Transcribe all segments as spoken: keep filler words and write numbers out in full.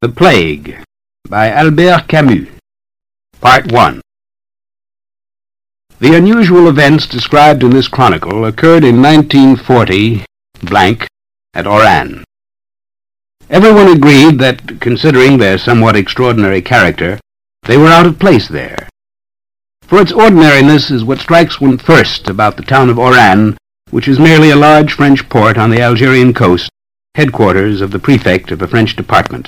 The Plague by Albert Camus. Part one. The unusual events described in this chronicle occurred in nineteen forty blank at Oran. Everyone agreed that, considering their somewhat extraordinary character, they were out of place there. For its ordinariness is what strikes one first about the town of Oran, which is merely a large French port on the Algerian coast, headquarters of the prefect of a French department.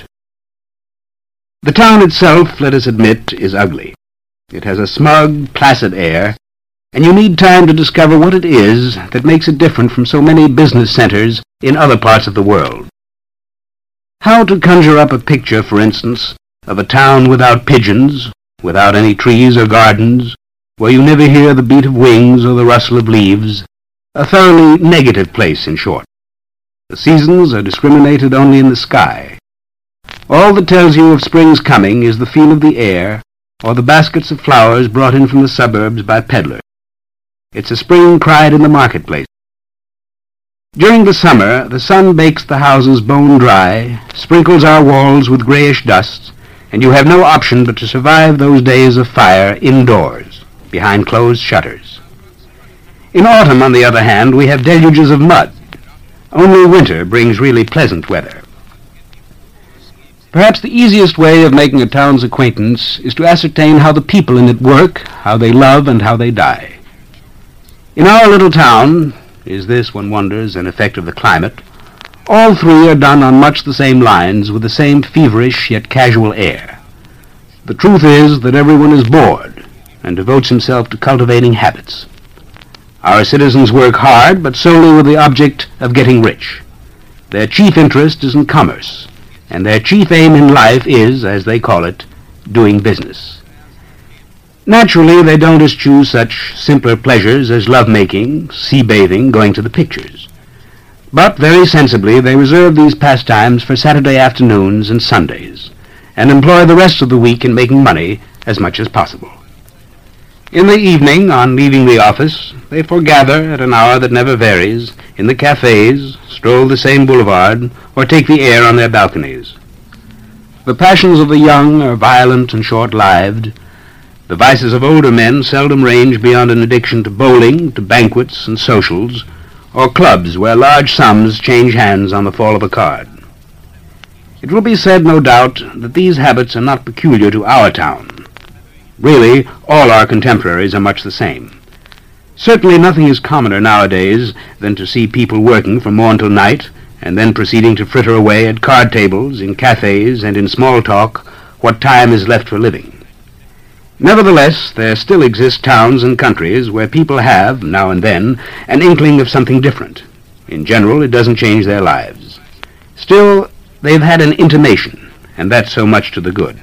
The town itself, let us admit, is ugly. It has a smug, placid air, and you need time to discover what it is that makes it different from so many business centers in other parts of the world. How to conjure up a picture, for instance, of a town without pigeons, without any trees or gardens, where you never hear the beat of wings or the rustle of leaves, a thoroughly negative place, in short. The seasons are discriminated only in the sky. All that tells you of spring's coming is the feel of the air, or the baskets of flowers brought in from the suburbs by peddlers. It's a spring cried in the marketplace. During the summer, the sun bakes the houses bone dry, sprinkles our walls with grayish dust, and you have no option but to survive those days of fire indoors, behind closed shutters. In autumn, on the other hand, we have deluges of mud. Only winter brings really pleasant weather. Perhaps the easiest way of making a town's acquaintance is to ascertain how the people in it work, how they love, and how they die. In our little town, is this, one wonders, an effect of the climate, all three are done on much the same lines, with the same feverish yet casual air. The truth is that everyone is bored, and devotes himself to cultivating habits. Our citizens work hard, but solely with the object of getting rich. Their chief interest is in commerce, and their chief aim in life is, as they call it, doing business. Naturally, they don't eschew such simpler pleasures as love-making, sea-bathing, going to the pictures. But very sensibly they reserve these pastimes for Saturday afternoons and Sundays, and employ the rest of the week in making money as much as possible. In the evening, on leaving the office, they foregather at an hour that never varies, in the cafes, stroll the same boulevard, or take the air on their balconies. The passions of the young are violent and short-lived. The vices of older men seldom range beyond an addiction to bowling, to banquets and socials, or clubs where large sums change hands on the fall of a card. It will be said, no doubt, that these habits are not peculiar to our town. Really, all our contemporaries are much the same. Certainly nothing is commoner nowadays than to see people working from morn till night, and then proceeding to fritter away at card tables, in cafes, and in small talk, what time is left for living. Nevertheless, there still exist towns and countries where people have, now and then, an inkling of something different. In general, it doesn't change their lives. Still, they've had an intimation, and that's so much to the good.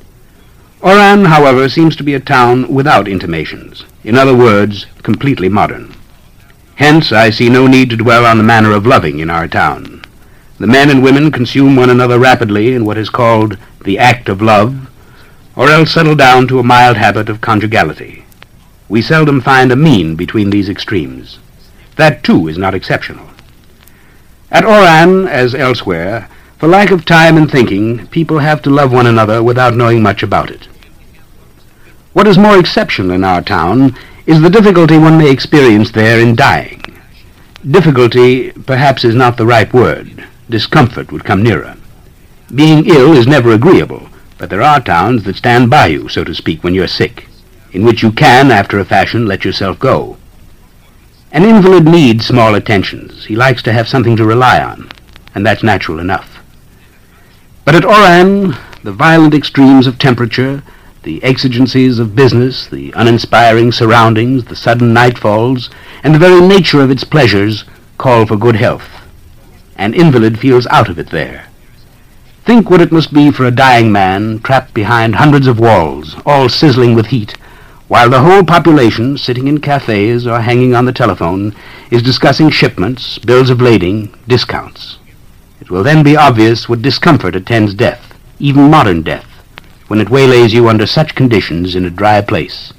Oran, however, seems to be a town without intimations. In other words, completely modern. Hence, I see no need to dwell on the manner of loving in our town. The men and women consume one another rapidly in what is called the act of love, or else settle down to a mild habit of conjugality. We seldom find a mean between these extremes. That, too, is not exceptional. At Oran, as elsewhere, for lack of time and thinking, people have to love one another without knowing much about it. What is more exceptional in our town is the difficulty one may experience there in dying. Difficulty perhaps is not the right word. Discomfort would come nearer. Being ill is never agreeable, but there are towns that stand by you, so to speak, when you're sick, in which you can, after a fashion, let yourself go. An invalid needs small attentions. He likes to have something to rely on, and that's natural enough. But at Oran, the violent extremes of temperature, the exigencies of business, the uninspiring surroundings, the sudden nightfalls, and the very nature of its pleasures call for good health. An invalid feels out of it there. Think what it must be for a dying man trapped behind hundreds of walls, all sizzling with heat, while the whole population, sitting in cafes or hanging on the telephone, is discussing shipments, bills of lading, discounts. It will then be obvious what discomfort attends death, even modern death, when it waylays you under such conditions in a dry place.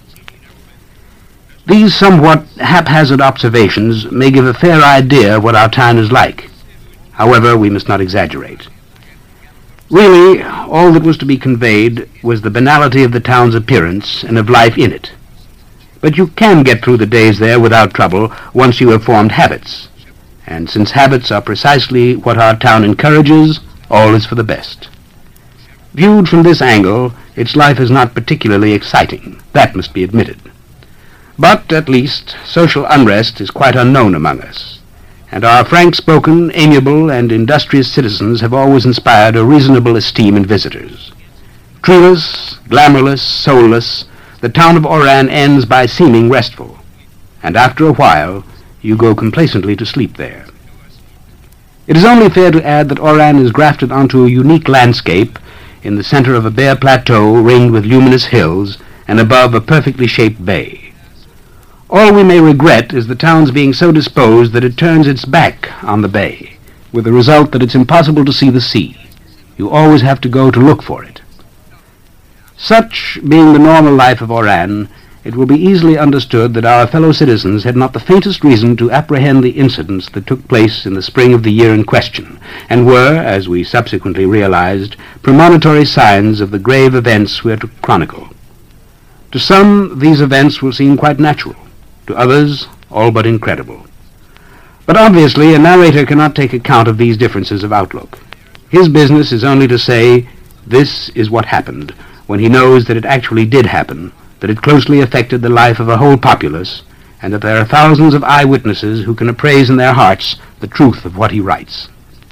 These somewhat haphazard observations may give a fair idea of what our town is like. However, we must not exaggerate. Really, all that was to be conveyed was the banality of the town's appearance and of life in it. But you can get through the days there without trouble once you have formed habits. And since habits are precisely what our town encourages, all is for the best. Viewed from this angle, its life is not particularly exciting. That must be admitted. But, at least, social unrest is quite unknown among us, and our frank-spoken, amiable, and industrious citizens have always inspired a reasonable esteem in visitors. Treeless, glamourless, soulless, the town of Oran ends by seeming restful, and after a while you go complacently to sleep there. It is only fair to add that Oran is grafted onto a unique landscape in the center of a bare plateau ringed with luminous hills and above a perfectly shaped bay. All we may regret is the town's being so disposed that it turns its back on the bay, with the result that it's impossible to see the sea. You always have to go to look for it. Such being the normal life of Oran, it will be easily understood that our fellow citizens had not the faintest reason to apprehend the incidents that took place in the spring of the year in question, and were, as we subsequently realized, premonitory signs of the grave events we are to chronicle. To some, these events will seem quite natural. To others, all but incredible. But obviously, a narrator cannot take account of these differences of outlook. His business is only to say, this is what happened, when he knows that it actually did happen, that it closely affected the life of a whole populace, and that there are thousands of eyewitnesses who can appraise in their hearts the truth of what he writes.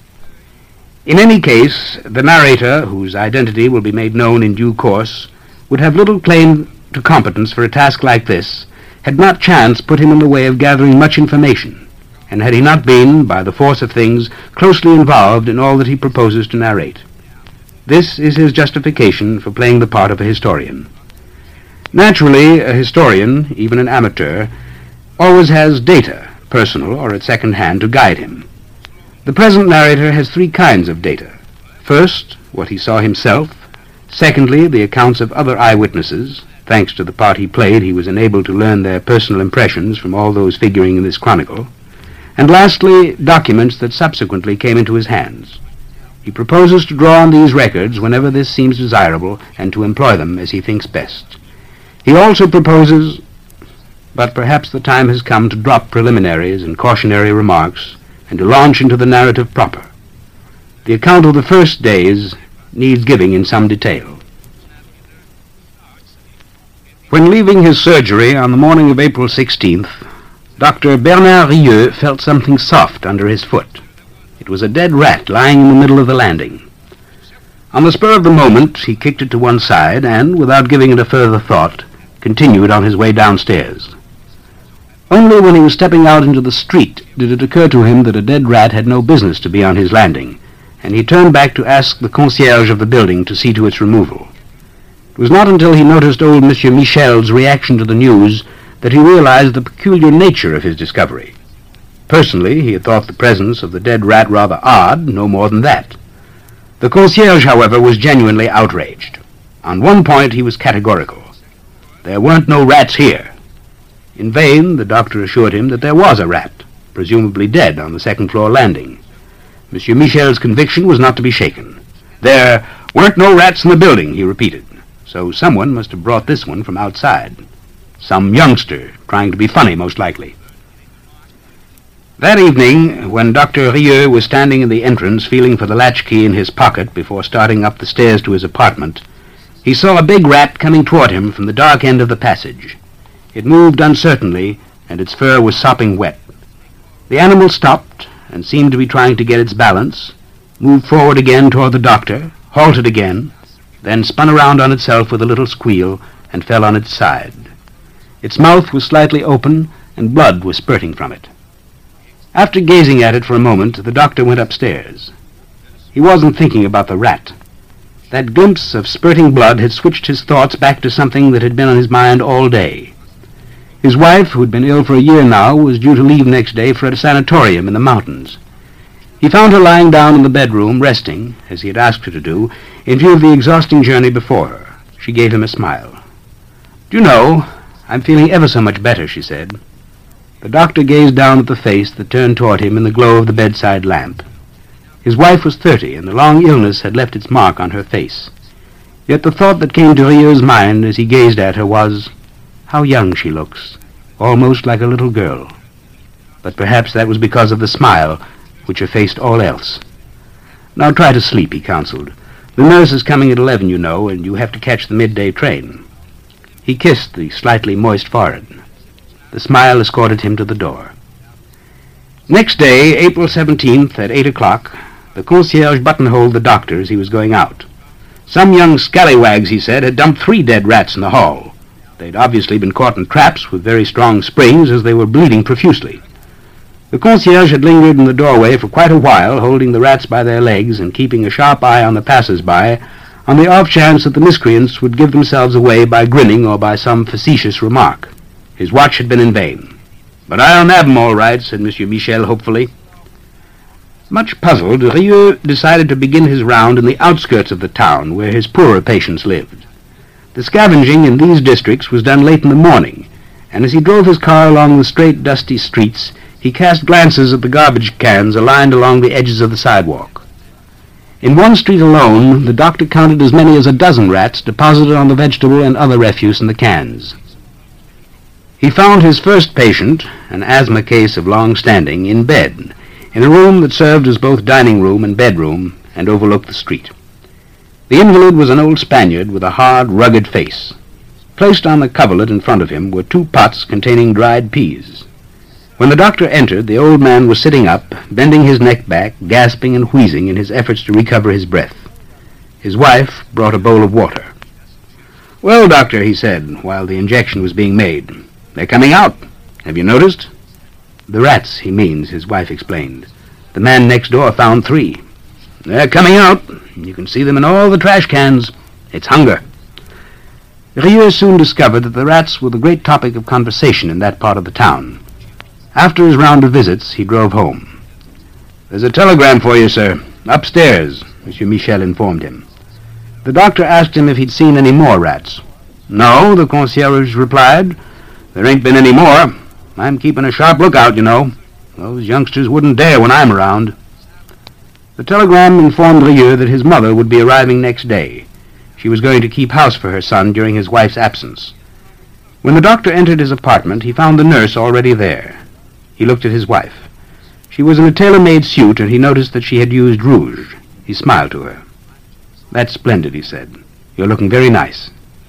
In any case, the narrator, whose identity will be made known in due course, would have little claim to competence for a task like this, had not chance put him in the way of gathering much information, and had he not been, by the force of things, closely involved in all that he proposes to narrate. This is his justification for playing the part of a historian. Naturally, a historian, even an amateur, always has data, personal or at second hand, to guide him. The present narrator has three kinds of data. First, what he saw himself. Secondly, the accounts of other eyewitnesses. Thanks to the part he played, he was enabled to learn their personal impressions from all those figuring in this chronicle. And lastly, documents that subsequently came into his hands. He proposes to draw on these records whenever this seems desirable, and to employ them as he thinks best. He also proposes, but perhaps the time has come to drop preliminaries and cautionary remarks, and to launch into the narrative proper. The account of the first days needs giving in some detail. When leaving his surgery on the morning of April sixteenth, Doctor Bernard Rieux felt something soft under his foot. It was a dead rat lying in the middle of the landing. On the spur of the moment, he kicked it to one side and, without giving it a further thought, continued on his way downstairs. Only when he was stepping out into the street did it occur to him that a dead rat had no business to be on his landing, and he turned back to ask the concierge of the building to see to its removal. It was not until he noticed old Monsieur Michel's reaction to the news that he realized the peculiar nature of his discovery. Personally, he had thought the presence of the dead rat rather odd, no more than that. The concierge, however, was genuinely outraged. On one point he was categorical. There weren't no rats here. In vain, the doctor assured him that there was a rat, presumably dead on the second-floor landing. Monsieur Michel's conviction was not to be shaken. There weren't no rats in the building, he repeated, so someone must have brought this one from outside. Some youngster, trying to be funny, most likely. That evening, when Doctor Rieux was standing in the entrance feeling for the latchkey in his pocket before starting up the stairs to his apartment, he saw a big rat coming toward him from the dark end of the passage. It moved uncertainly, and its fur was sopping wet. The animal stopped, and seemed to be trying to get its balance, moved forward again toward the doctor, halted again, then spun around on itself with a little squeal, and fell on its side. Its mouth was slightly open, and blood was spurting from it. After gazing at it for a moment, the doctor went upstairs. He wasn't thinking about the rat. That glimpse of spurting blood had switched his thoughts back to something that had been on his mind all day. His wife, who had been ill for a year now, was due to leave next day for a sanatorium in the mountains. He found her lying down in the bedroom, resting, as he had asked her to do, in view of the exhausting journey before her. She gave him a smile. "Do you know, I'm feeling ever so much better," she said. The doctor gazed down at the face that turned toward him in the glow of the bedside lamp. His wife was thirty, and the long illness had left its mark on her face. Yet the thought that came to Rieu's mind as he gazed at her was, "How young she looks, almost like a little girl." But perhaps that was because of the smile, which effaced all else. "Now try to sleep," he counseled. "The nurse is coming at eleven, you know, and you have to catch the midday train." He kissed the slightly moist forehead. The smile escorted him to the door. Next day, April seventeenth, at eight o'clock, the concierge buttonholed the doctor as he was going out. Some young scallywags, he said, had dumped three dead rats in the hall. They'd obviously been caught in traps with very strong springs, as they were bleeding profusely. The concierge had lingered in the doorway for quite a while, holding the rats by their legs and keeping a sharp eye on the passers-by, on the off chance that the miscreants would give themselves away by grinning or by some facetious remark. His watch had been in vain. "But I'll nab 'em all right," said Monsieur Michel hopefully. Much puzzled, Rieu decided to begin his round in the outskirts of the town, where his poorer patients lived. The scavenging in these districts was done late in the morning, and as he drove his car along the straight, dusty streets, he cast glances at the garbage cans aligned along the edges of the sidewalk. In one street alone, the doctor counted as many as a dozen rats deposited on the vegetable and other refuse in the cans. He found his first patient, an asthma case of long standing, in bed, in a room that served as both dining room and bedroom and overlooked the street. The invalid was an old Spaniard with a hard, rugged face. Placed on the coverlet in front of him were two pots containing dried peas. When the doctor entered, the old man was sitting up, bending his neck back, gasping and wheezing in his efforts to recover his breath. His wife brought a bowl of water. "Well, doctor," he said, while the injection was being made, "they're coming out. Have you noticed?" "The rats, he means," his wife explained. "The man next door found three. They're coming out. You can see them in all the trash cans. It's hunger." Rieu soon discovered that the rats were the great topic of conversation in that part of the town. After his round of visits, he drove home. "There's a telegram for you, sir. Upstairs," Monsieur Michel informed him. The doctor asked him if he'd seen any more rats. "No," the concierge replied. "There ain't been any more. I'm keeping a sharp lookout, you know. Those youngsters wouldn't dare when I'm around." The telegram informed Rieu that his mother would be arriving next day. She was going to keep house for her son during his wife's absence. When the doctor entered his apartment, he found the nurse already there. He looked at his wife. She was in a tailor-made suit, and he noticed that she had used rouge. He smiled to her. "That's splendid," he said. "You're looking very nice."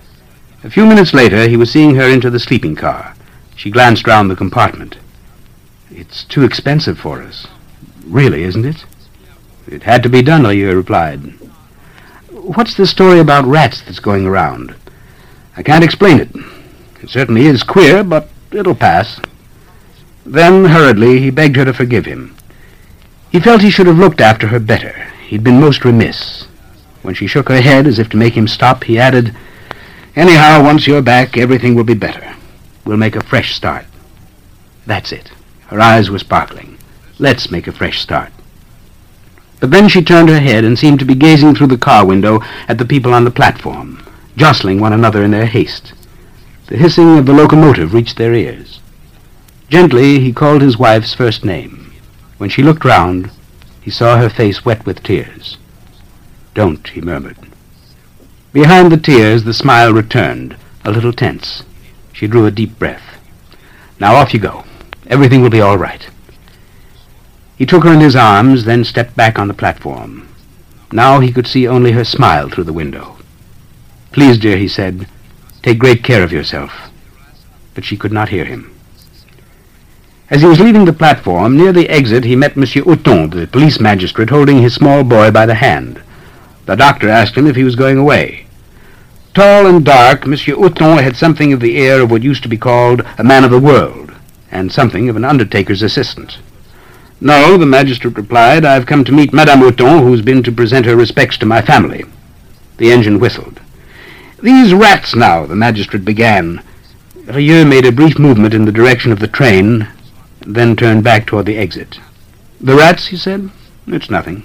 A few minutes later, he was seeing her into the sleeping car. She glanced round the compartment. "It's too expensive for us. Really, isn't it?" "It had to be done," Rieu replied. "What's the story about rats that's going around?" "I can't explain it. It certainly is queer, but it'll pass." Then, hurriedly, he begged her to forgive him. He felt he should have looked after her better. He'd been most remiss. When she shook her head as if to make him stop, he added, "Anyhow, once you're back, everything will be better. We'll make a fresh start." That's it. Her eyes were sparkling. Let's make a fresh start. But then she turned her head and seemed to be gazing through the car window at the people on the platform, jostling one another in their haste. The hissing of the locomotive reached their ears. Gently, he called his wife's first name. When she looked round, he saw her face wet with tears. "Don't," he murmured. Behind the tears, the smile returned, a little tense. She drew a deep breath. "Now off you go. Everything will be all right." He took her in his arms, then stepped back on the platform. Now he could see only her smile through the window. "Please, dear," he said, "take great care of yourself." But she could not hear him. As he was leaving the platform, near the exit, he met Monsieur Houton, the police magistrate, holding his small boy by the hand. The doctor asked him if he was going away. Tall and dark, Monsieur Houton had something of the air of what used to be called a man of the world, and something of an undertaker's assistant. "No," the magistrate replied, "I've come to meet Madame Houton, who's been to present her respects to my family." The engine whistled. "These rats now," the magistrate began. Rieu made a brief movement in the direction of the train, then turned back toward the exit. "The rats," he said. "It's nothing."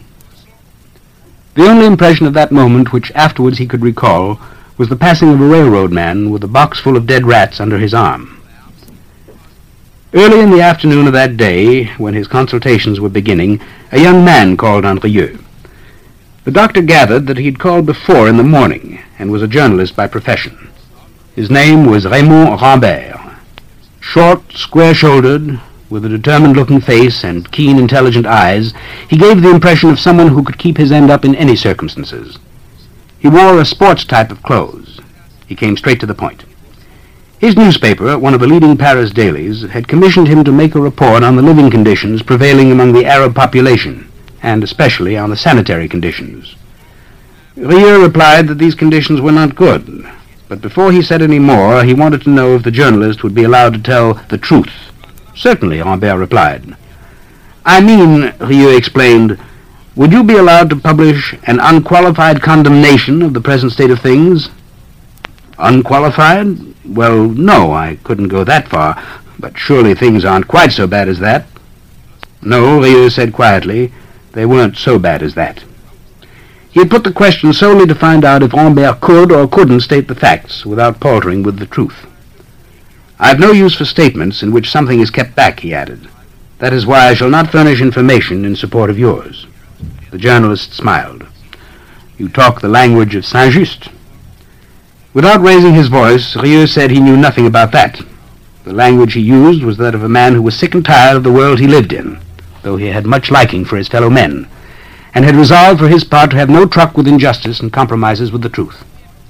The only impression of that moment which afterwards he could recall was the passing of a railroad man with a box full of dead rats under his arm. Early in the afternoon of that day, when his consultations were beginning, a young man called on Rieux. The doctor gathered that he had called before in the morning, and was a journalist by profession. His name was Raymond Rambert. Short, square-shouldered, with a determined-looking face and keen, intelligent eyes, he gave the impression of someone who could keep his end up in any circumstances. He wore a sports type of clothes. He came straight to the point. His newspaper, one of the leading Paris dailies, had commissioned him to make a report on the living conditions prevailing among the Arab population, and especially on the sanitary conditions. Rieux replied that these conditions were not good, but before he said any more, he wanted to know if the journalist would be allowed to tell the truth. Certainly, Rambert replied. I mean, Rieux explained, would you be allowed to publish an unqualified condemnation of the present state of things? Unqualified? Well, no, I couldn't go that far, but surely things aren't quite so bad as that. No, Rieux said quietly, they weren't so bad as that. He had put the question solely to find out if Rambert could or couldn't state the facts without paltering with the truth. I've no use for statements in which something is kept back, he added. That is why I shall not furnish information in support of yours. The journalist smiled. You talk the language of Saint-Just. Without raising his voice, Rieux said he knew nothing about that. The language he used was that of a man who was sick and tired of the world he lived in, though he had much liking for his fellow men, and had resolved for his part to have no truck with injustice and compromises with the truth.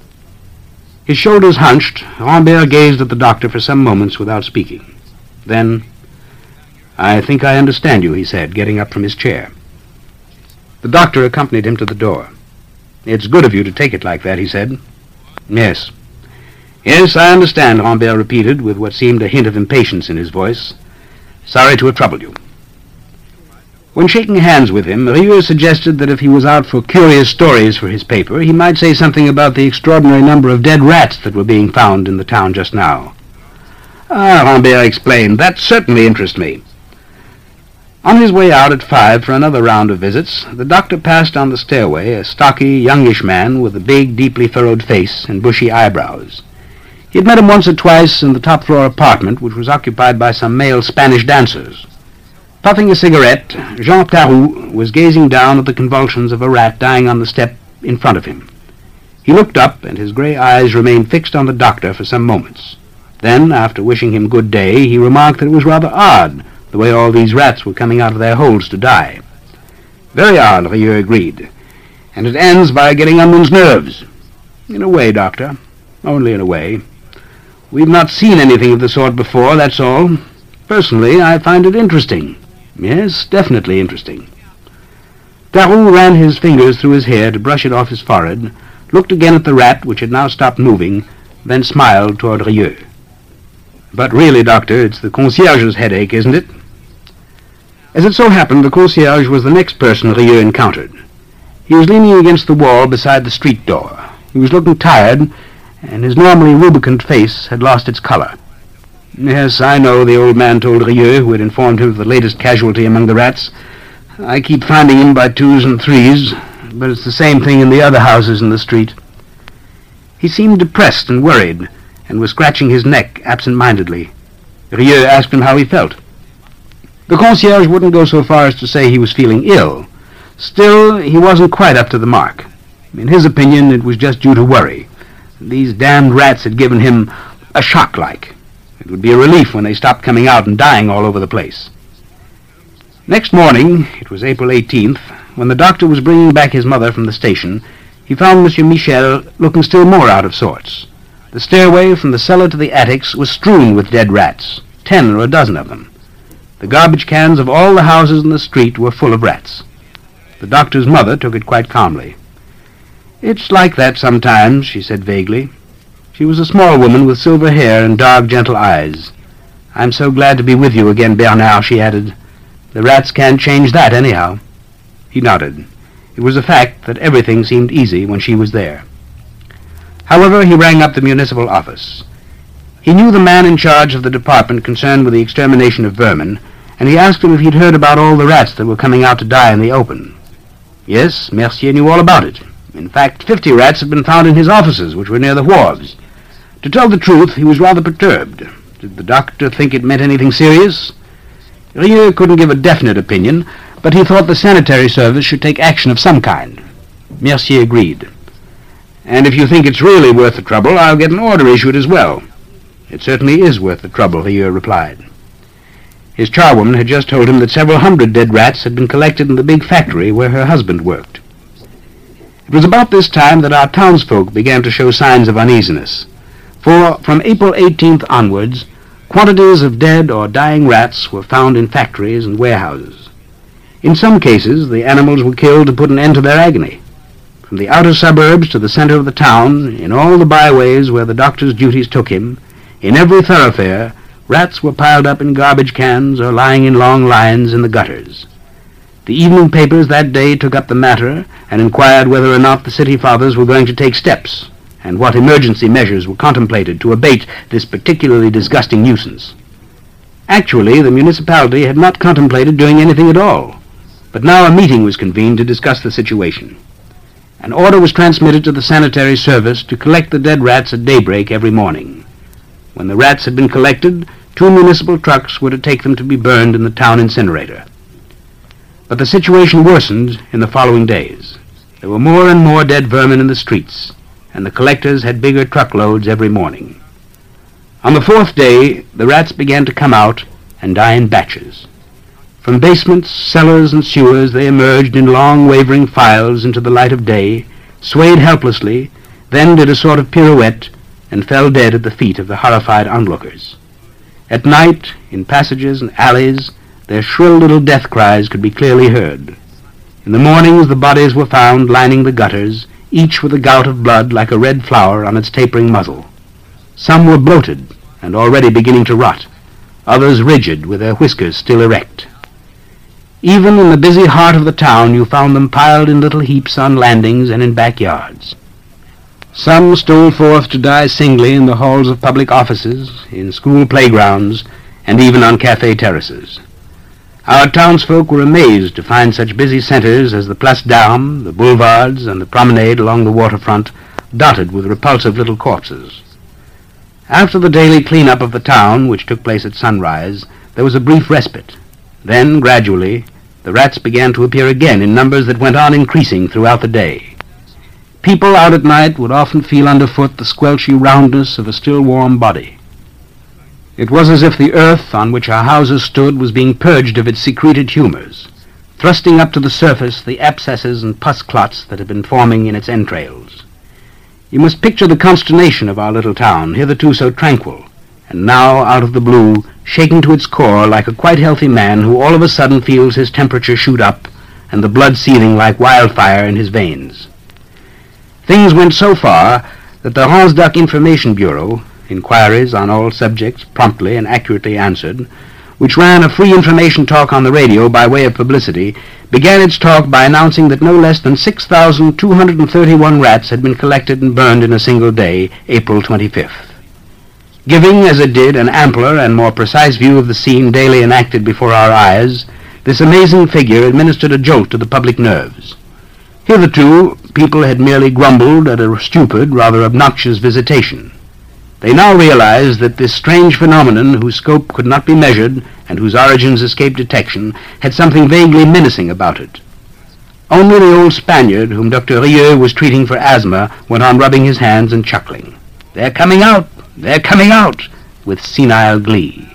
His shoulders hunched, Rambert gazed at the doctor for some moments without speaking. Then, I think I understand you, he said, getting up from his chair. The doctor accompanied him to the door. It's good of you to take it like that, he said. Yes. Yes, I understand, Rambert repeated, with what seemed a hint of impatience in his voice. Sorry to have troubled you. When shaking hands with him, Rieux suggested that if he was out for curious stories for his paper, he might say something about the extraordinary number of dead rats that were being found in the town just now. Ah, Rambert explained, that certainly interests me. On his way out at five for another round of visits, the doctor passed on the stairway a stocky, youngish man with a big, deeply furrowed face and bushy eyebrows. He had met him once or twice in the top-floor apartment, which was occupied by some male Spanish dancers. Puffing a cigarette, Jean Tarou was gazing down at the convulsions of a rat dying on the step in front of him. He looked up, and his gray eyes remained fixed on the doctor for some moments. Then, after wishing him good day, he remarked that it was rather odd the way all these rats were coming out of their holes to die. Very odd, Rieux agreed. And it ends by getting on one's nerves. In a way, Doctor. Only in a way. We've not seen anything of the sort before, that's all. Personally, I find it interesting. Yes, definitely interesting. Tarou ran his fingers through his hair to brush it off his forehead, looked again at the rat, which had now stopped moving, then smiled toward Rieux. But really, Doctor, it's the concierge's headache, isn't it? As it so happened, the concierge was the next person Rieux encountered. He was leaning against the wall beside the street door. He was looking tired, and his normally rubicund face had lost its color. Yes, I know, the old man told Rieux, who had informed him of the latest casualty among the rats. I keep finding him by twos and threes, but it's the same thing in the other houses in the street. He seemed depressed and worried, and was scratching his neck absent-mindedly. Rieux asked him how he felt. The concierge wouldn't go so far as to say he was feeling ill. Still, he wasn't quite up to the mark. In his opinion, it was just due to worry. These damned rats had given him a shock-like. It would be a relief when they stopped coming out and dying all over the place. Next morning, it was April eighteenth, when the doctor was bringing back his mother from the station, he found Monsieur Michel looking still more out of sorts. The stairway from the cellar to the attics was strewn with dead rats, ten or a dozen of them. The garbage cans of all the houses in the street were full of rats. The doctor's mother took it quite calmly. It's like that sometimes, she said vaguely. She was a small woman with silver hair and dark, gentle eyes. I'm so glad to be with you again, Bernard, she added. The rats can't change that, anyhow. He nodded. It was a fact that everything seemed easy when she was there. However, he rang up the municipal office. He knew the man in charge of the department concerned with the extermination of vermin, and he asked him if he'd heard about all the rats that were coming out to die in the open. Yes, Mercier knew all about it. In fact, fifty rats had been found in his offices, which were near the wharves. To tell the truth, he was rather perturbed. Did the doctor think it meant anything serious? Rieux couldn't give a definite opinion, but he thought the sanitary service should take action of some kind. Mercier agreed. "And if you think it's really worth the trouble, I'll get an order issued as well." "It certainly is worth the trouble," Rieux replied. His charwoman had just told him that several hundred dead rats had been collected in the big factory where her husband worked. It was about this time that our townsfolk began to show signs of uneasiness, for from April eighteenth onwards, quantities of dead or dying rats were found in factories and warehouses. In some cases, the animals were killed to put an end to their agony. From the outer suburbs to the center of the town, in all the byways where the doctor's duties took him, in every thoroughfare, rats were piled up in garbage cans or lying in long lines in the gutters. The evening papers that day took up the matter and inquired whether or not the city fathers were going to take steps, and what emergency measures were contemplated to abate this particularly disgusting nuisance. Actually, the municipality had not contemplated doing anything at all, but now a meeting was convened to discuss the situation. An order was transmitted to the sanitary service to collect the dead rats at daybreak every morning. When the rats had been collected, two municipal trucks were to take them to be burned in the town incinerator. But the situation worsened in the following days. There were more and more dead vermin in the streets, and the collectors had bigger truckloads every morning. On the fourth day, the rats began to come out and die in batches. From basements, cellars, and sewers they emerged in long wavering files into the light of day, swayed helplessly, then did a sort of pirouette, and fell dead at the feet of the horrified onlookers. At night, in passages and alleys, their shrill little death cries could be clearly heard. In the mornings the bodies were found lining the gutters, each with a gout of blood like a red flower on its tapering muzzle. Some were bloated and already beginning to rot, others rigid with their whiskers still erect. Even in the busy heart of the town you found them piled in little heaps on landings and in backyards. Some stole forth to die singly in the halls of public offices, in school playgrounds, and even on cafe terraces. Our townsfolk were amazed to find such busy centers as the Place d'Armes, the boulevards, and the promenade along the waterfront dotted with repulsive little corpses. After the daily clean-up of the town, which took place at sunrise, there was a brief respite. Then, gradually, the rats began to appear again in numbers that went on increasing throughout the day. People out at night would often feel underfoot the squelchy roundness of a still warm body. It was as if the earth on which our houses stood was being purged of its secreted humors, thrusting up to the surface the abscesses and pus clots that had been forming in its entrails. You must picture the consternation of our little town, hitherto so tranquil, and now, out of the blue, shaken to its core like a quite healthy man who all of a sudden feels his temperature shoot up and the blood seething like wildfire in his veins. Things went so far that the Ransduck Information Bureau, inquiries on all subjects promptly and accurately answered, which ran a free information talk on the radio by way of publicity, began its talk by announcing that no less than six thousand two hundred thirty-one rats had been collected and burned in a single day, April twenty-fifth. Giving, as it did, an ampler and more precise view of the scene daily enacted before our eyes, this amazing figure administered a jolt to the public nerves. Hitherto, people had merely grumbled at a stupid, rather obnoxious visitation. They now realized that this strange phenomenon, whose scope could not be measured and whose origins escaped detection, had something vaguely menacing about it. Only the old Spaniard, whom Doctor Rieux was treating for asthma, went on rubbing his hands and chuckling. "They're coming out! They're coming out!" with senile glee.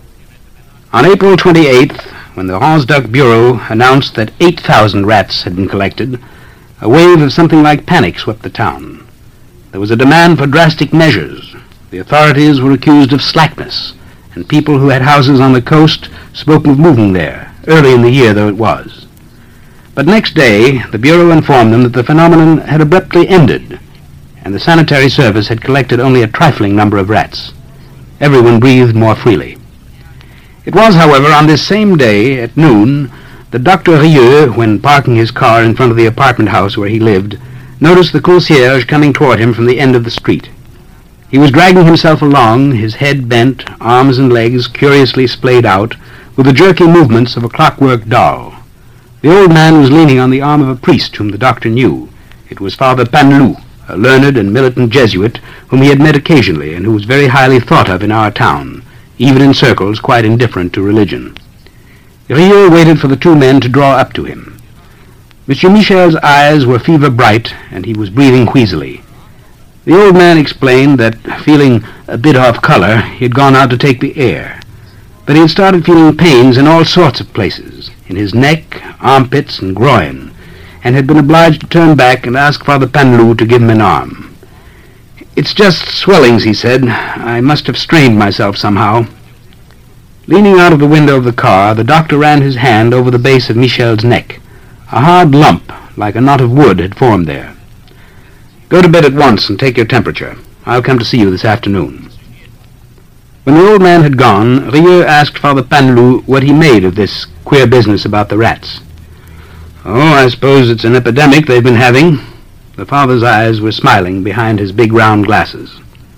On April twenty-eighth, when the Ransduck Bureau announced that eight thousand rats had been collected, a wave of something like panic swept the town. There was a demand for drastic measures. The authorities were accused of slackness, and people who had houses on the coast spoke of moving there, early in the year though it was. But next day, the Bureau informed them that the phenomenon had abruptly ended, and the sanitary service had collected only a trifling number of rats. Everyone breathed more freely. It was, however, on this same day, at noon, that Doctor Rieux, when parking his car in front of the apartment house where he lived, noticed the concierge coming toward him from the end of the street. He was dragging himself along, his head bent, arms and legs curiously splayed out, with the jerky movements of a clockwork doll. The old man was leaning on the arm of a priest whom the doctor knew. It was Father Panlou, a learned and militant Jesuit whom he had met occasionally and who was very highly thought of in our town, even in circles quite indifferent to religion. Rieux waited for the two men to draw up to him. Monsieur Michel's eyes were fever-bright, and he was breathing wheezily. The old man explained that, feeling a bit off color, he had gone out to take the air. But he had started feeling pains in all sorts of places, in his neck, armpits, and groin, and had been obliged to turn back and ask Father Paneloux to give him an arm. "It's just swellings," he said. "I must have strained myself somehow." Leaning out of the window of the car, the doctor ran his hand over the base of Michel's neck. A hard lump, like a knot of wood, had formed there. "Go to bed at once and take your temperature. I'll come to see you this afternoon." When the old man had gone, Rieux asked Father Paneloux what he made of this queer business about the rats. "Oh, I suppose it's an epidemic they've been having." The father's eyes were smiling behind his big round glasses.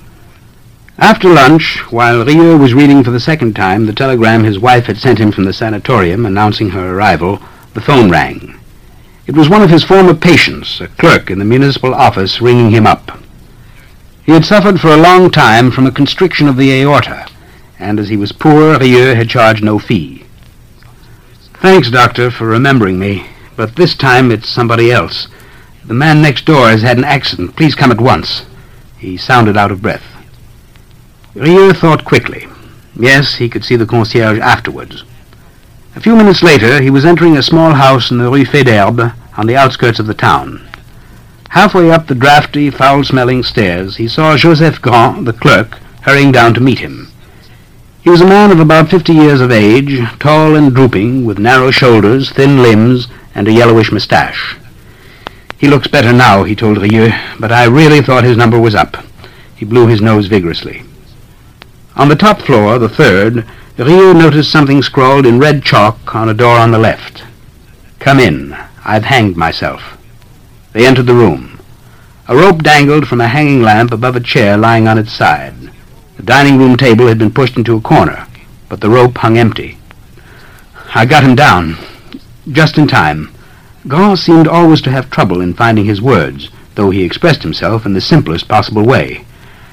After lunch, while Rieux was reading for the second time the telegram his wife had sent him from the sanatorium announcing her arrival, the phone rang. It was one of his former patients, a clerk in the municipal office, ringing him up. He had suffered for a long time from a constriction of the aorta, and as he was poor, Rieux had charged no fee. "Thanks, doctor, for remembering me, but this time it's somebody else. The man next door has had an accident. Please come at once." He sounded out of breath. Rieux thought quickly. Yes, he could see the concierge afterwards. A few minutes later, he was entering a small house in the Rue Faidherbe, on the outskirts of the town. Halfway up the draughty, foul-smelling stairs, he saw Joseph Grand, the clerk, hurrying down to meet him. He was a man of about fifty years of age, tall and drooping, with narrow shoulders, thin limbs, and a yellowish moustache. "He looks better now," he told Rieux, "but I really thought his number was up." He blew his nose vigorously. On the top floor, the third, Rieux noticed something scrawled in red chalk on a door on the left. "Come in. I've hanged myself." They entered the room. A rope dangled from a hanging lamp above a chair lying on its side. The dining-room table had been pushed into a corner, but the rope hung empty. "I got him down. Just in time." Grand seemed always to have trouble in finding his words, though he expressed himself in the simplest possible way.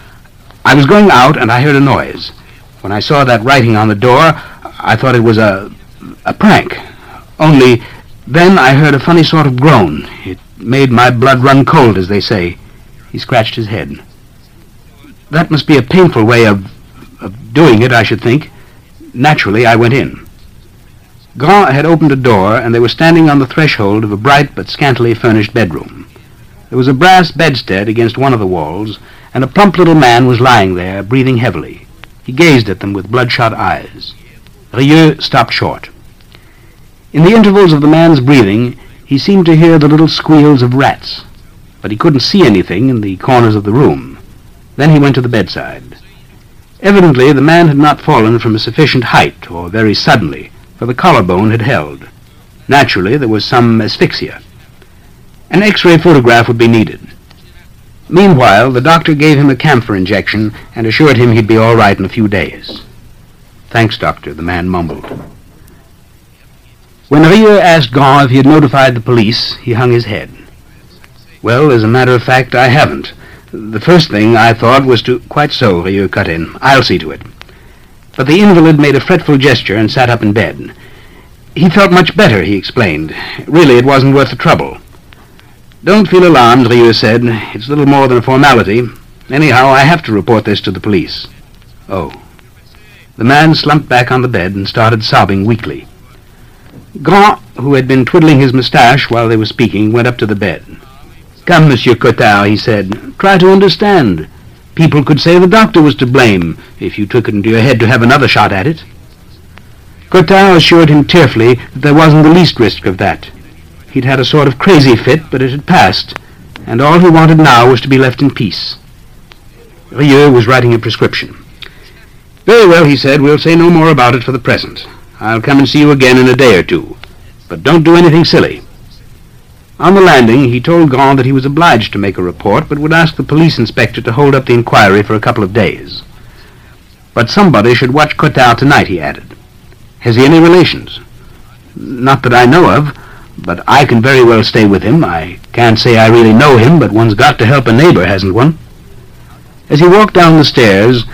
"I was going out, and I heard a noise. When I saw that writing on the door, I thought it was a... a prank. Only, then I heard a funny sort of groan. It made my blood run cold, as they say." He scratched his head. "That must be a painful way of... of doing it, I should think. Naturally, I went in." Grand had opened a door, and they were standing on the threshold of a bright but scantily furnished bedroom. There was a brass bedstead against one of the walls, and a plump little man was lying there, breathing heavily. He gazed at them with bloodshot eyes. Rieux stopped short. In the intervals of the man's breathing, he seemed to hear the little squeals of rats, but he couldn't see anything in the corners of the room. Then he went to the bedside. Evidently, the man had not fallen from a sufficient height, or very suddenly, for the collarbone had held. Naturally, there was some asphyxia. An X-ray photograph would be needed. Meanwhile, the doctor gave him a camphor injection and assured him he'd be all right in a few days. "Thanks, doctor," the man mumbled. When Rieux asked Grand if he had notified the police, he hung his head. "Well, as a matter of fact, I haven't. The first thing I thought was to—" "Quite so," Rieux cut in. "I'll see to it." But the invalid made a fretful gesture and sat up in bed. He felt much better, he explained. Really, it wasn't worth the trouble. "Don't feel alarmed," Rieux said. "It's little more than a formality. Anyhow, I have to report this to the police." "Oh." The man slumped back on the bed and started sobbing weakly. Grand, who had been twiddling his moustache while they were speaking, went up to the bed. "Come, Monsieur Cottard," he said. "Try to understand. People could say the doctor was to blame, if you took it into your head to have another shot at it." Cottard assured him tearfully that there wasn't the least risk of that. He'd had a sort of crazy fit, but it had passed, and all he wanted now was to be left in peace. Rieux was writing a prescription. "Very well," he said, "we'll say no more about it for the present. I'll come and see you again in a day or two. But don't do anything silly." On the landing, he told Grand that he was obliged to make a report, but would ask the police inspector to hold up the inquiry for a couple of days. "But somebody should watch Cottard tonight," he added. "Has he any relations?" "Not that I know of, but I can very well stay with him. I can't say I really know him, but one's got to help a neighbor, hasn't one?" As he walked down the stairs,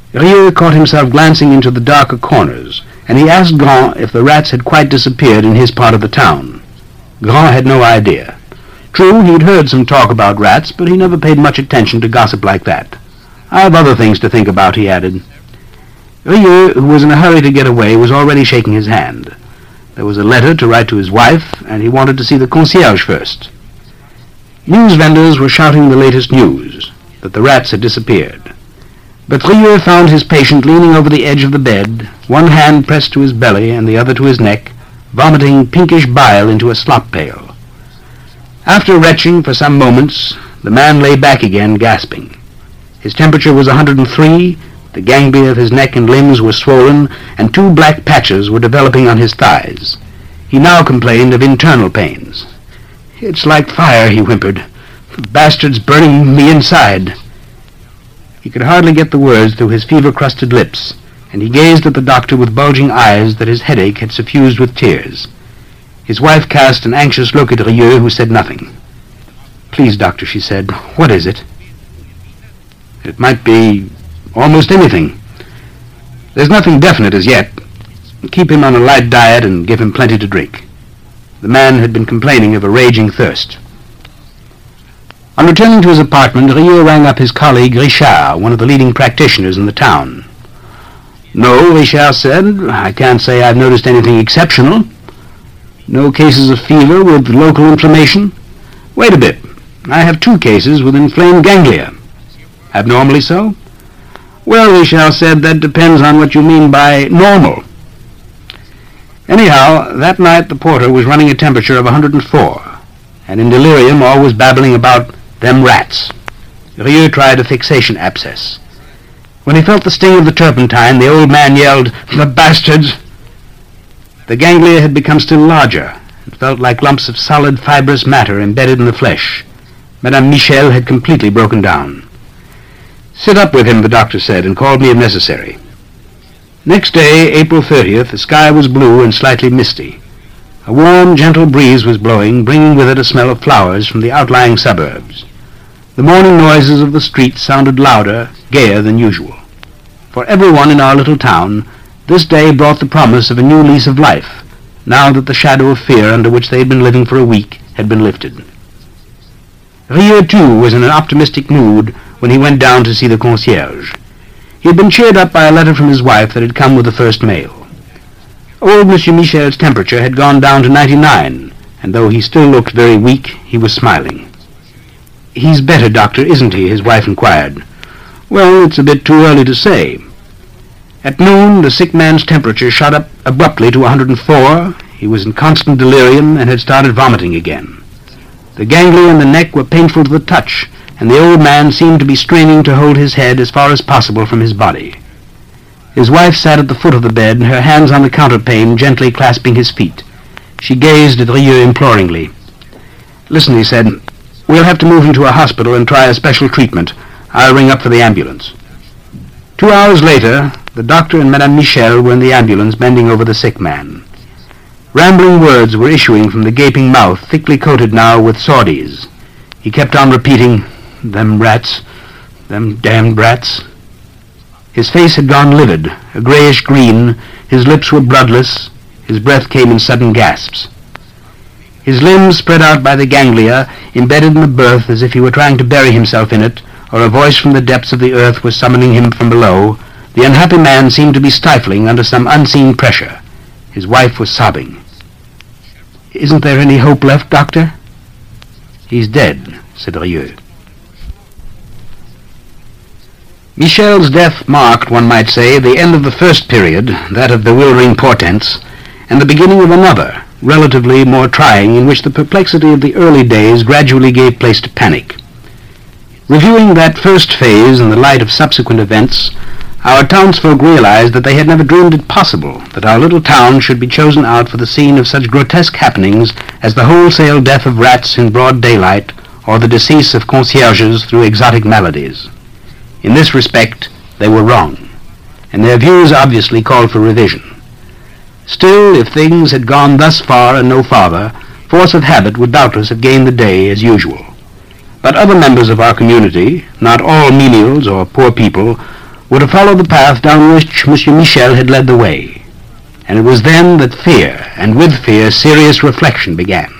Rieux caught himself glancing into the darker corners, and he asked Grand if the rats had quite disappeared in his part of the town. Grand had no idea. True, he'd heard some talk about rats, but he never paid much attention to gossip like that. "I have other things to think about," he added. Rieux, who was in a hurry to get away, was already shaking his hand. There was a letter to write to his wife, and he wanted to see the concierge first. News vendors were shouting the latest news, that the rats had disappeared. But Rieux found his patient leaning over the edge of the bed, one hand pressed to his belly and the other to his neck, vomiting pinkish bile into a slop pail. After retching for some moments, the man lay back again, gasping. His temperature was one hundred three, the ganglia of his neck and limbs were swollen, and two black patches were developing on his thighs. He now complained of internal pains. "It's like fire," he whimpered. "The bastard's burning me inside." He could hardly get the words through his fever-crusted lips, and he gazed at the doctor with bulging eyes that his headache had suffused with tears. His wife cast an anxious look at Rieux, who said nothing. "Please, doctor," she said, "what is it?" "It might be almost anything. There's nothing definite as yet. Keep him on a light diet and give him plenty to drink." The man had been complaining of a raging thirst. On returning to his apartment, Rieux rang up his colleague Richard, one of the leading practitioners in the town. "No," Richard said, "I can't say I've noticed anything exceptional. No cases of fever with local inflammation. Wait a bit. I have two cases with inflamed ganglia." "Abnormally so?" "Well," Richard said, "that depends on what you mean by normal. Anyhow, that night the porter was running a temperature of one hundred four, and in delirium always babbling about them rats." Rieux tried a fixation abscess. When he felt the sting of the turpentine, the old man yelled, "The bastards!" The ganglia had become still larger, and felt like lumps of solid fibrous matter embedded in the flesh. Madame Michel had completely broken down. "Sit up with him," the doctor said, and called me if necessary. Next day, April thirtieth, the sky was blue and slightly misty. A warm, gentle breeze was blowing, bringing with it a smell of flowers from the outlying suburbs. The morning noises of the streets sounded louder, gayer than usual. For everyone in our little town, this day brought the promise of a new lease of life, now that the shadow of fear under which they had been living for a week had been lifted. Rieux, too, was in an optimistic mood when he went down to see the concierge. He had been cheered up by a letter from his wife that had come with the first mail. Old Monsieur Michel's temperature had gone down to ninety-nine, and though he still looked very weak, he was smiling. "He's better, doctor, isn't he?" his wife inquired. "Well, it's a bit too early to say." At noon, the sick man's temperature shot up abruptly to one hundred four. He was in constant delirium and had started vomiting again. The ganglia in the neck were painful to the touch, and the old man seemed to be straining to hold his head as far as possible from his body. His wife sat at the foot of the bed, her hands on the counterpane, gently clasping his feet. She gazed at Rieux imploringly. "Listen," he said, "we'll have to move him to a hospital and try a special treatment. I'll ring up for the ambulance." Two hours later, the doctor and Madame Michel were in the ambulance bending over the sick man. Rambling words were issuing from the gaping mouth, thickly coated now with sawdies. He kept on repeating, "Them rats, them damned rats." His face had gone livid, a grayish green, his lips were bloodless, his breath came in sudden gasps. His limbs spread out by the ganglia, embedded in the berth as if he were trying to bury himself in it, or a voice from the depths of the earth was summoning him from below. The unhappy man seemed to be stifling under some unseen pressure. His wife was sobbing. "Isn't there any hope left, doctor?" "He's dead," said Rieux. Michel's death marked, one might say, the end of the first period, that of bewildering portents, and the beginning of another, relatively more trying, in which the perplexity of the early days gradually gave place to panic. Reviewing that first phase in the light of subsequent events, our townsfolk realized that they had never dreamed it possible that our little town should be chosen out for the scene of such grotesque happenings as the wholesale death of rats in broad daylight, or the decease of concierges through exotic maladies. In this respect, they were wrong, and their views obviously called for revision. Still, if things had gone thus far and no farther, force of habit would doubtless have gained the day as usual. But other members of our community, not all menials or poor people, were to follow the path down which Monsieur Michel had led the way, and it was then that fear, and with fear serious reflection began.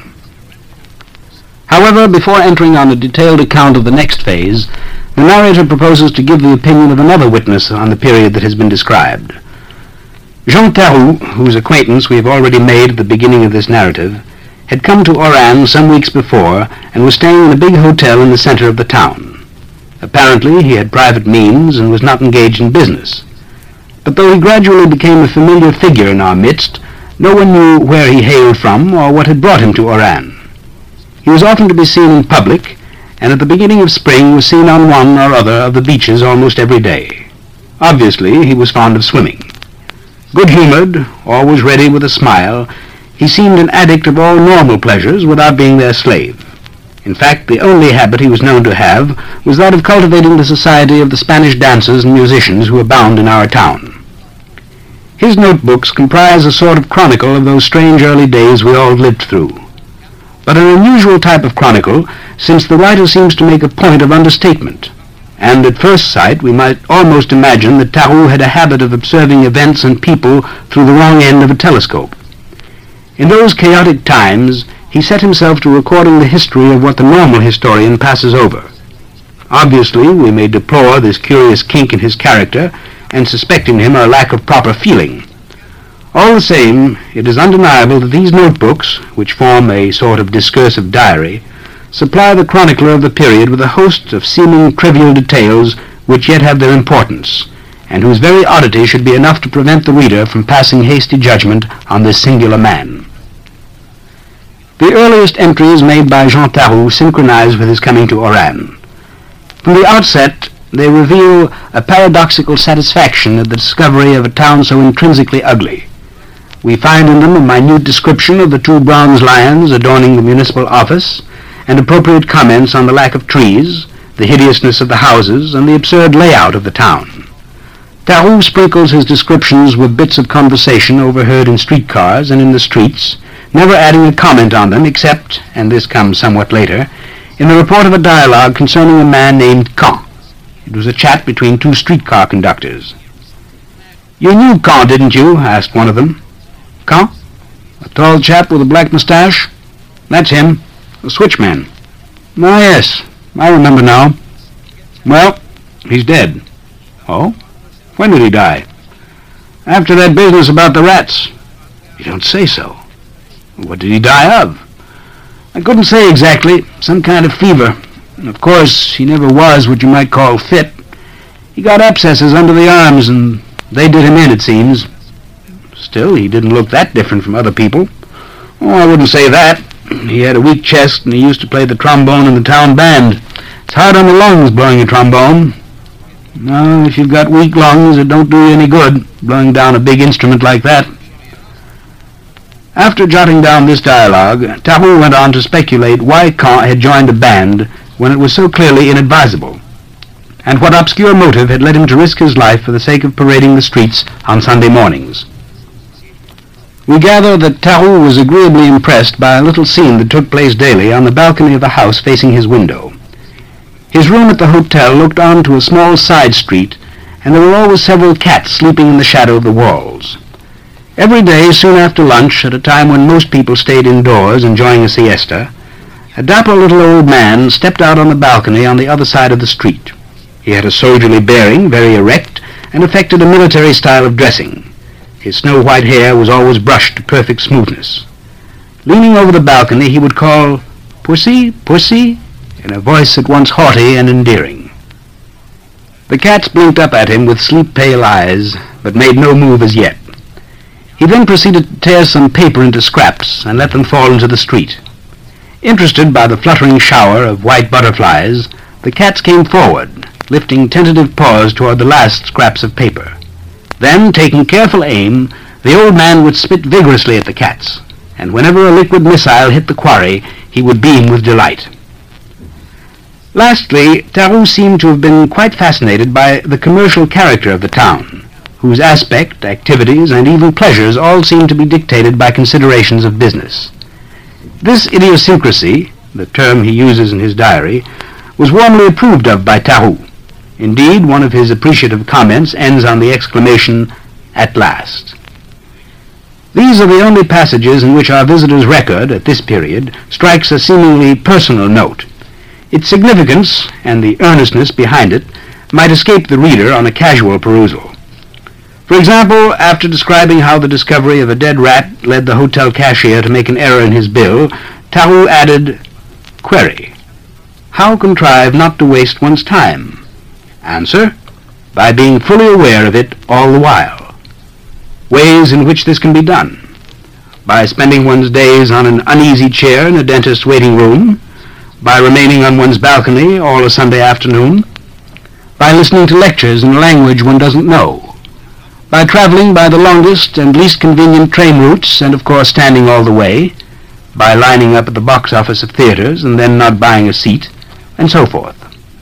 However, before entering on a detailed account of the next phase, the narrator proposes to give the opinion of another witness on the period that has been described. Jean Taroux, whose acquaintance we have already made at the beginning of this narrative, had come to Oran some weeks before and was staying in a big hotel in the center of the town. Apparently he had private means and was not engaged in business. But though he gradually became a familiar figure in our midst, no one knew where he hailed from or what had brought him to Oran. He was often to be seen in public, and at the beginning of spring was seen on one or other of the beaches almost every day. Obviously he was fond of swimming. Good-humored, always ready with a smile, he seemed an addict of all normal pleasures without being their slave. In fact, the only habit he was known to have was that of cultivating the society of the Spanish dancers and musicians who abound in our town. His notebooks comprise a sort of chronicle of those strange early days we all lived through. But an unusual type of chronicle, since the writer seems to make a point of understatement, and at first sight we might almost imagine that Taroux had a habit of observing events and people through the wrong end of a telescope. In those chaotic times, he set himself to recording the history of what the normal historian passes over. Obviously, we may deplore this curious kink in his character, and suspect in him a lack of proper feeling. All the same, it is undeniable that these notebooks, which form a sort of discursive diary, supply the chronicler of the period with a host of seeming trivial details which yet have their importance, and whose very oddity should be enough to prevent the reader from passing hasty judgment on this singular man. The earliest entries made by Jean Taroux synchronize with his coming to Oran. From the outset, they reveal a paradoxical satisfaction at the discovery of a town so intrinsically ugly. We find in them a minute description of the two bronze lions adorning the municipal office, and appropriate comments on the lack of trees, the hideousness of the houses, and the absurd layout of the town. Taroux sprinkles his descriptions with bits of conversation overheard in streetcars and in the streets, never adding a comment on them except, and this comes somewhat later, in the report of a dialogue concerning a man named Caen. It was a chat between two streetcar conductors. "You knew Caen, didn't you?" asked one of them. "Caen? A tall chap with a black moustache? That's him. The switchman." "Ah, yes, I remember now." "Well, he's dead." "Oh? When did he die?" "After that business about the rats." "You don't say so. What did he die of?" "I couldn't say exactly. Some kind of fever. Of course, he never was what you might call fit. He got abscesses under the arms, and they did him in, it seems." "Still, he didn't look that different from other people." "Oh, I wouldn't say that. He had a weak chest, and he used to play the trombone in the town band. It's hard on the lungs blowing a trombone. No, if you've got weak lungs, it don't do you any good, blowing down a big instrument like that." After jotting down this dialogue, Taroux went on to speculate why Caen had joined a band when it was so clearly inadvisable, and what obscure motive had led him to risk his life for the sake of parading the streets on Sunday mornings. We gather that Taroux was agreeably impressed by a little scene that took place daily on the balcony of the house facing his window. His room at the hotel looked on to a small side street, and there were always several cats sleeping in the shadow of the walls. Every day, soon after lunch, at a time when most people stayed indoors enjoying a siesta, a dapper little old man stepped out on the balcony on the other side of the street. He had a soldierly bearing, very erect, and affected a military style of dressing. His snow-white hair was always brushed to perfect smoothness. Leaning over the balcony, he would call, "Pussy, pussy," in a voice at once haughty and endearing. The cats blinked up at him with sleep-pale eyes, but made no move as yet. He then proceeded to tear some paper into scraps and let them fall into the street. Interested by the fluttering shower of white butterflies, the cats came forward, lifting tentative paws toward the last scraps of paper. Then, taking careful aim, the old man would spit vigorously at the cats, and whenever a liquid missile hit the quarry, he would beam with delight. Lastly, Taroux seemed to have been quite fascinated by the commercial character of the town, whose aspect, activities, and even pleasures all seemed to be dictated by considerations of business. This idiosyncrasy, the term he uses in his diary, was warmly approved of by Taroux. Indeed, one of his appreciative comments ends on the exclamation, "At last." These are the only passages in which our visitor's record, at this period, strikes a seemingly personal note. Its significance, and the earnestness behind it, might escape the reader on a casual perusal. For example, after describing how the discovery of a dead rat led the hotel cashier to make an error in his bill, Tarrou added, "Query: how contrive not to waste one's time? Answer: by being fully aware of it all the while. Ways in which this can be done: by spending one's days on an uneasy chair in a dentist's waiting room, by remaining on one's balcony all a Sunday afternoon, by listening to lectures in a language one doesn't know, by traveling by the longest and least convenient train routes, and of course standing all the way, by lining up at the box office of theaters and then not buying a seat, and so forth."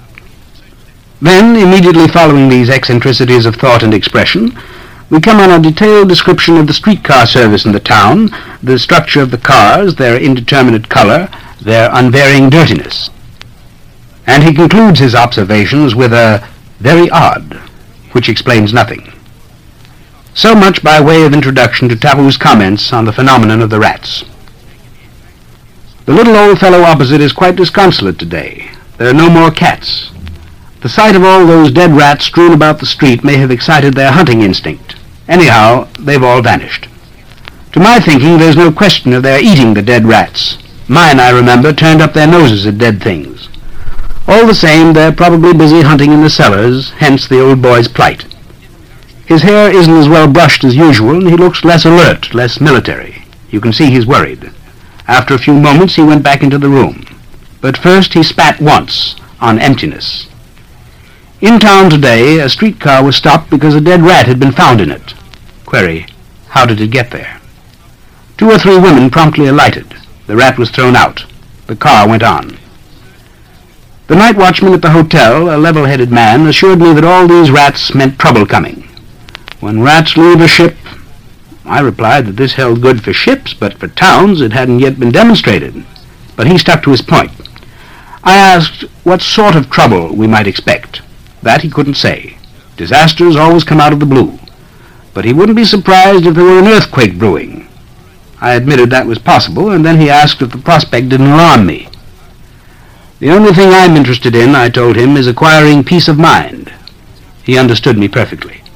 Then, immediately following these eccentricities of thought and expression, we come on a detailed description of the streetcar service in the town, the structure of the cars, their indeterminate color, their unvarying dirtiness. And he concludes his observations with a "very odd," which explains nothing. So much by way of introduction to Tarrou's comments on the phenomenon of the rats. The little old fellow opposite is quite disconsolate today. There are no more cats. The sight of all those dead rats strewn about the street may have excited their hunting instinct. Anyhow, they've all vanished. To my thinking, there's no question of their eating the dead rats. Mine, I remember, turned up their noses at dead things. All the same, they're probably busy hunting in the cellars, hence the old boy's plight. His hair isn't as well brushed as usual, and he looks less alert, less military. You can see he's worried. After a few moments, he went back into the room. But first he spat once, on emptiness. In town today, a streetcar was stopped because a dead rat had been found in it. Query: how did it get there? Two or three women promptly alighted. The rat was thrown out. The car went on. The night watchman at the hotel, a level-headed man, assured me that all these rats meant trouble coming. When rats leave a ship, I replied that this held good for ships, but for towns it hadn't yet been demonstrated. But he stuck to his point. I asked what sort of trouble we might expect. That he couldn't say. Disasters always come out of the blue. But he wouldn't be surprised if there were an earthquake brewing. I admitted that was possible, and then he asked if the prospect didn't alarm me. The only thing I'm interested in, I told him, is acquiring peace of mind. He understood me perfectly.